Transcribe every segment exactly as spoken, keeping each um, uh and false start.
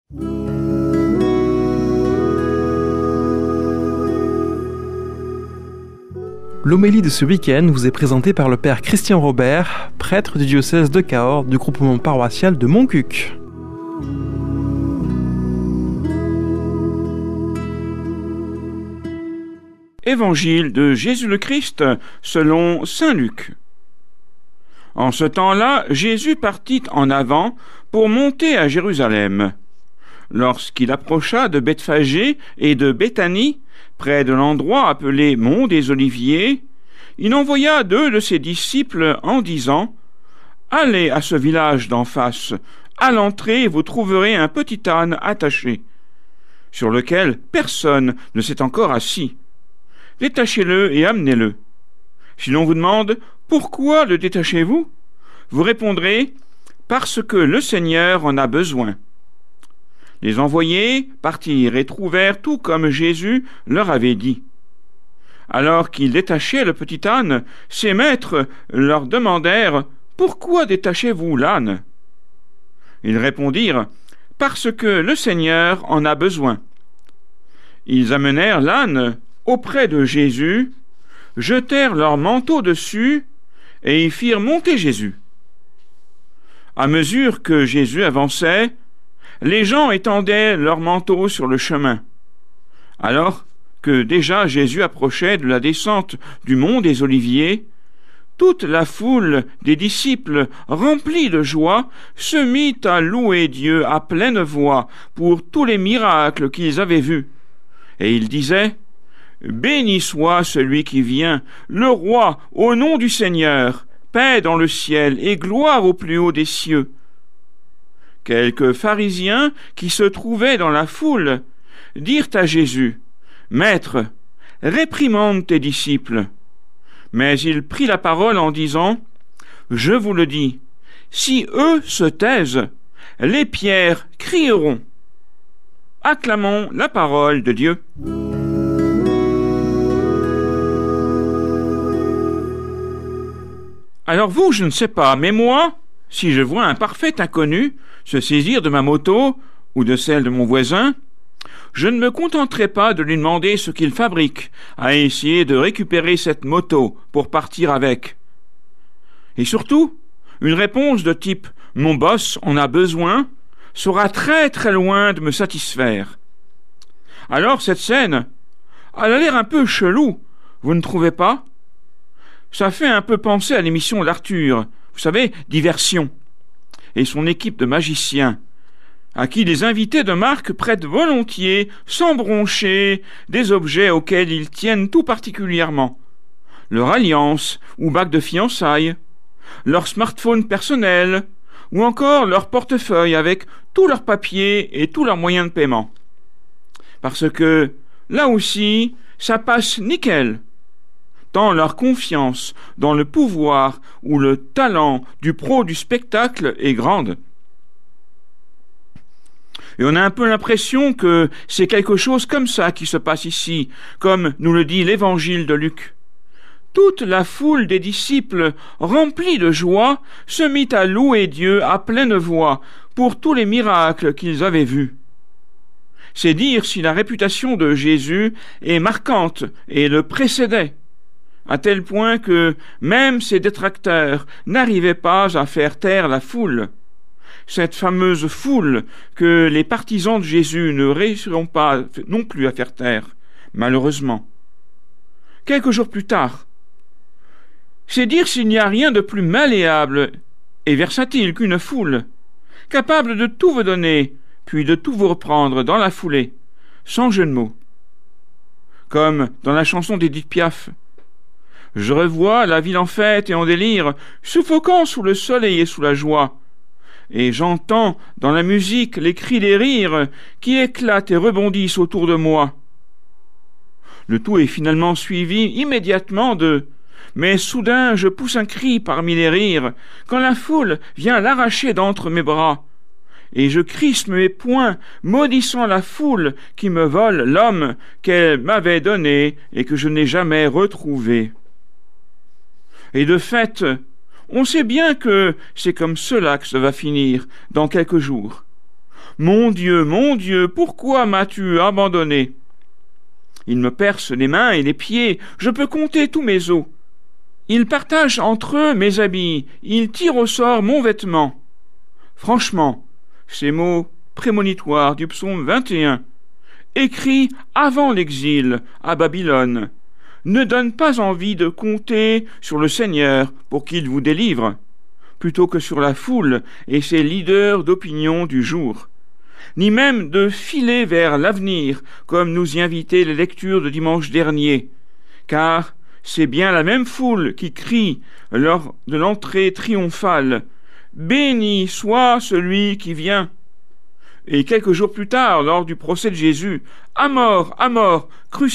L'homélie de ce week-end vous est présentée par le père Christian Robert, prêtre du diocèse de Cahors du groupement paroissial de Montcuq. Évangile de Jésus le Christ selon saint Luc. En ce temps-là, Jésus partit en avant pour monter à Jérusalem. Lorsqu'il approcha de Bethphagée et de Béthanie, près de l'endroit appelé Mont des Oliviers, il envoya deux de ses disciples en disant « Allez à ce village d'en face, à l'entrée vous trouverez un petit âne attaché, sur lequel personne ne s'est encore assis. Détachez-le et amenez-le. Si l'on vous demande « Pourquoi le détachez-vous » vous répondrez « Parce que le Seigneur en a besoin. » Les envoyés partirent et trouvèrent tout comme Jésus leur avait dit. Alors qu'ils détachaient le petit âne, ses maîtres leur demandèrent « Pourquoi détachez-vous l'âne » Ils répondirent « Parce que le Seigneur en a besoin. » Ils amenèrent l'âne auprès de Jésus, jetèrent leur manteau dessus et y firent monter Jésus. À mesure que Jésus avançait, les gens étendaient leurs manteaux sur le chemin. Alors que déjà Jésus approchait de la descente du mont des Oliviers, toute la foule des disciples, remplie de joie, se mit à louer Dieu à pleine voix pour tous les miracles qu'ils avaient vus. Et ils disaient « Béni soit celui qui vient, le roi, au nom du Seigneur, paix dans le ciel et gloire au plus haut des cieux. » Quelques pharisiens qui se trouvaient dans la foule dirent à Jésus « Maître, réprimande tes disciples. » Mais il prit la parole en disant « Je vous le dis, si eux se taisent, les pierres crieront. » Acclamons la parole de Dieu. Alors vous, je ne sais pas, mais moi, si je vois un parfait inconnu se saisir de ma moto ou de celle de mon voisin, je ne me contenterai pas de lui demander ce qu'il fabrique, à essayer de récupérer cette moto pour partir avec. Et surtout, une réponse de type « mon boss en a besoin » sera très très loin de me satisfaire. Alors cette scène, elle a l'air un peu chelou, vous ne trouvez pas ? Ça fait un peu penser à l'émission d'Arthur, vous savez, Diversion, et son équipe de magiciens, à qui les invités de marque prêtent volontiers, sans broncher, des objets auxquels ils tiennent tout particulièrement. Leur alliance ou bague de fiançailles, leur smartphone personnel, ou encore leur portefeuille avec tous leurs papiers et tous leurs moyens de paiement. Parce que, là aussi, ça passe nickel, tant leur confiance dans le pouvoir ou le talent du pro du spectacle est grande. Et on a un peu l'impression que c'est quelque chose comme ça qui se passe ici, comme nous le dit l'évangile de Luc. Toute la foule des disciples, remplie de joie, se mit à louer Dieu à pleine voix pour tous les miracles qu'ils avaient vus. C'est dire si la réputation de Jésus est marquante et le précédait, à tel point que même ses détracteurs n'arrivaient pas à faire taire la foule. Cette fameuse foule que les partisans de Jésus ne réussiront pas non plus à faire taire, malheureusement. Quelques jours plus tard, c'est dire s'il n'y a rien de plus malléable et versatile qu'une foule, capable de tout vous donner, puis de tout vous reprendre dans la foulée, sans jeu de mots. Comme dans la chanson d'Édith Piaf. Je revois la ville en fête et en délire, suffoquant sous le soleil et sous la joie. Et j'entends dans la musique les cris des rires qui éclatent et rebondissent autour de moi. Le tout est finalement suivi immédiatement de « Mais soudain je pousse un cri parmi les rires, quand la foule vient l'arracher d'entre mes bras. Et je crispe mes poings, maudissant la foule qui me vole l'homme qu'elle m'avait donné et que je n'ai jamais retrouvé. » Et de fait, on sait bien que c'est comme cela que ça va finir dans quelques jours. Mon Dieu, mon Dieu, pourquoi m'as-tu abandonné? Il me perce les mains et les pieds, je peux compter tous mes os. Ils partagent entre eux mes habits, ils tirent au sort mon vêtement. Franchement, ces mots prémonitoires du psaume vingt et un, écrits avant l'exil à Babylone, ne donnent pas envie de compter sur le Seigneur pour qu'il vous délivre, plutôt que sur la foule et ses leaders d'opinion du jour, ni même de filer vers l'avenir, comme nous y invitaient les lectures de dimanche dernier, car c'est bien la même foule qui crie lors de l'entrée triomphale « Béni soit celui qui vient !» Et quelques jours plus tard, lors du procès de Jésus, « À mort, à mort, crucifie-le !»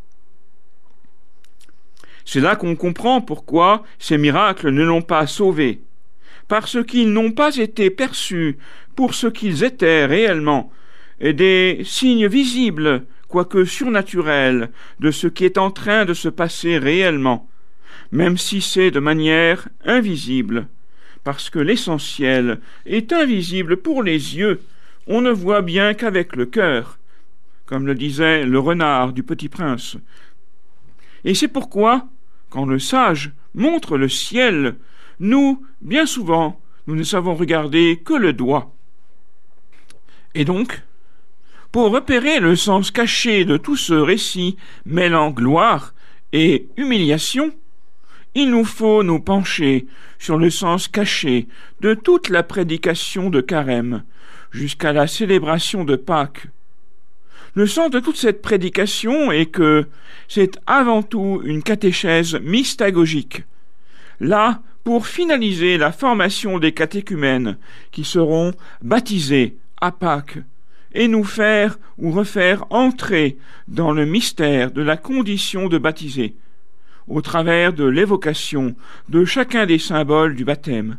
C'est là qu'on comprend pourquoi ces miracles ne l'ont pas sauvé, parce qu'ils n'ont pas été perçus pour ce qu'ils étaient réellement, et des signes visibles, quoique surnaturels, de ce qui est en train de se passer réellement, même si c'est de manière invisible, parce que l'essentiel est invisible pour les yeux, on ne voit bien qu'avec le cœur, comme le disait le renard du Petit Prince. Et c'est pourquoi, quand le sage montre le ciel, nous, bien souvent, nous ne savons regarder que le doigt. Et donc, pour repérer le sens caché de tout ce récit mêlant gloire et humiliation, il nous faut nous pencher sur le sens caché de toute la prédication de Carême, jusqu'à la célébration de Pâques. Le sens de toute cette prédication est que c'est avant tout une catéchèse mystagogique, là pour finaliser la formation des catéchumènes qui seront baptisés à Pâques et nous faire ou refaire entrer dans le mystère de la condition de baptisé, au travers de l'évocation de chacun des symboles du baptême.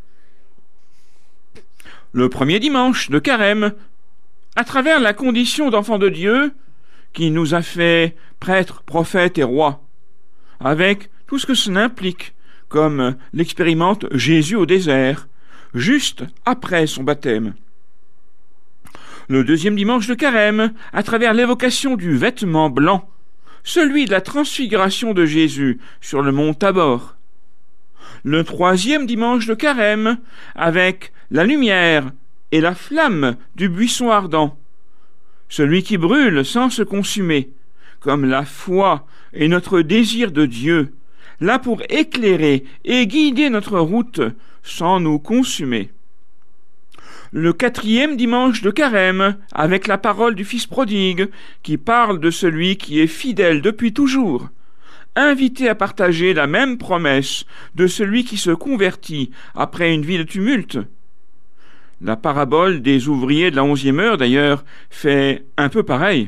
Le premier dimanche de Carême, à travers la condition d'enfant de Dieu, qui nous a fait prêtres, prophètes et rois, avec tout ce que cela implique, comme l'expérimente Jésus au désert, juste après son baptême. Le deuxième dimanche de Carême, à travers l'évocation du vêtement blanc, celui de la transfiguration de Jésus sur le mont Tabor. Le troisième dimanche de Carême, avec la lumière et la flamme du buisson ardent, celui qui brûle sans se consumer, comme la foi et notre désir de Dieu, là pour éclairer et guider notre route sans nous consumer. Le quatrième dimanche de Carême, avec la parole du Fils prodigue, qui parle de celui qui est fidèle depuis toujours, invité à partager la même promesse de celui qui se convertit après une vie de tumulte. La parabole des ouvriers de la onzième heure, d'ailleurs, fait un peu pareil.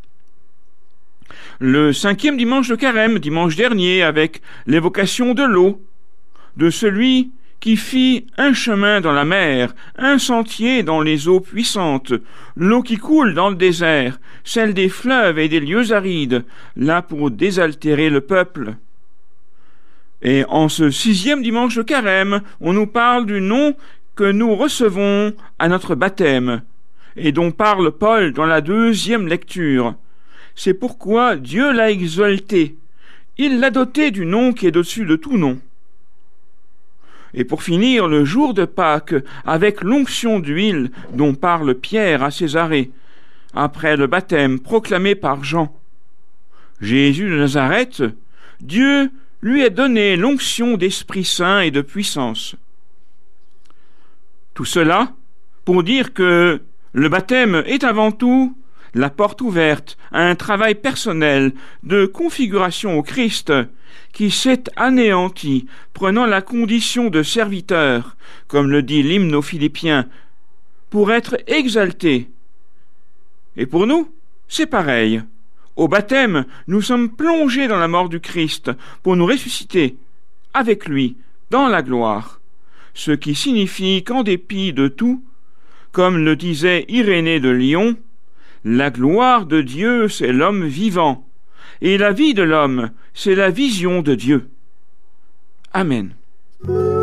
Le cinquième dimanche de Carême, dimanche dernier, avec l'évocation de l'eau, de celui qui fit un chemin dans la mer, un sentier dans les eaux puissantes, l'eau qui coule dans le désert, celle des fleuves et des lieux arides, là pour désaltérer le peuple. Et en ce sixième dimanche de Carême, on nous parle du nom que nous recevons à notre baptême, et dont parle Paul dans la deuxième lecture. C'est pourquoi Dieu l'a exalté. Il l'a doté du nom qui est au-dessus de tout nom. Et pour finir, le jour de Pâques, avec l'onction d'huile dont parle Pierre à Césarée, après le baptême proclamé par Jean. Jésus de Nazareth, Dieu lui a donné l'onction d'Esprit Saint et de puissance. Tout cela pour dire que le baptême est avant tout la porte ouverte à un travail personnel de configuration au Christ qui s'est anéanti, prenant la condition de serviteur, comme le dit l'hymne aux Philippiens, pour être exalté. Et pour nous, c'est pareil. Au baptême, nous sommes plongés dans la mort du Christ pour nous ressusciter avec lui dans la gloire, ce qui signifie qu'en dépit de tout, comme le disait Irénée de Lyon, la gloire de Dieu, c'est l'homme vivant, et la vie de l'homme, c'est la vision de Dieu. Amen.